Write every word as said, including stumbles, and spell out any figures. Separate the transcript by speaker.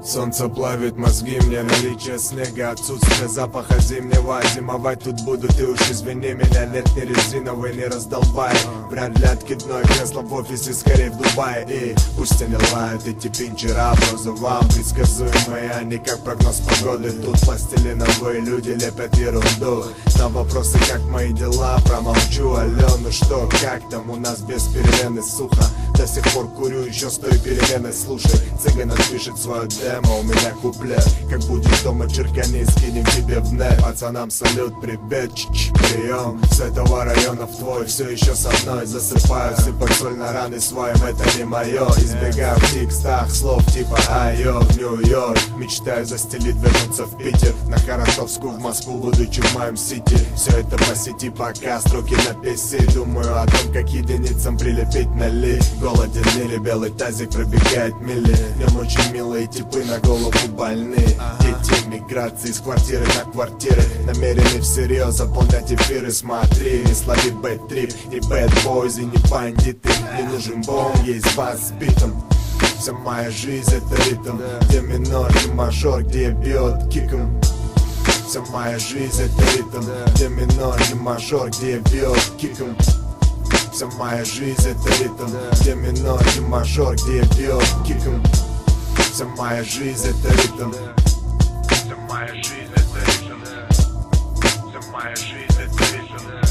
Speaker 1: Солнце плавит мозги мне, наличие снега, отсутствие запаха зимнего. Зимовать тут буду, ты уж извини меня. Лет не резиновый, не раздолбай. Вряд ли откидное кресло в офисе, скорее в Дубае. И пусть они лают, эти пинчера по зубам предсказуемые, они как прогноз погоды. Тут пластилиновые люди лепят ерунду. На вопросы, как мои дела, промолчу. Алло, ну что, как там у нас без перемены сухо? До сих пор курю, еще с той перемены. Слушай, цыган отпишет свое демо, у меня куплет. Как будешь дома, черкани, скинем тебе в нет. Пацанам салют, привет, ч-ч, прием. С этого района в твой, все еще со мной. Засыпаю, сыпать соль на раны своим, это не мое. Избегаю в текстах слов типа айо, в Нью-Йорк. Мечтаю застелить, вернуться в Питер. На Харатовскую, в Москву, будучи в моем сити. Все это по сети, пока строки на пи си. Думаю о том, как единицам прилепить на ли. Голоден или белый тазик пробегает мили. В нем очень милые типы, на голову больны. Дети миграции с квартиры на квартиры. Намерены всерьез заполнять эфиры. Смотри, не слови бэт-трип. Не бэт-бойз и не бандиты. Не нужен бомб, есть бас с битом. Вся моя жизнь это ритм, где минор и мажор, где бьет киком. Вся моя жизнь это ритм, где минор и мажор, где бьет киком. Вся моя жизнь это ритм, где минор и мажор, где бьет киком. Вся моя жизнь это ритм. Вся моя жизнь это ритм. Вся моя жизнь это ритм.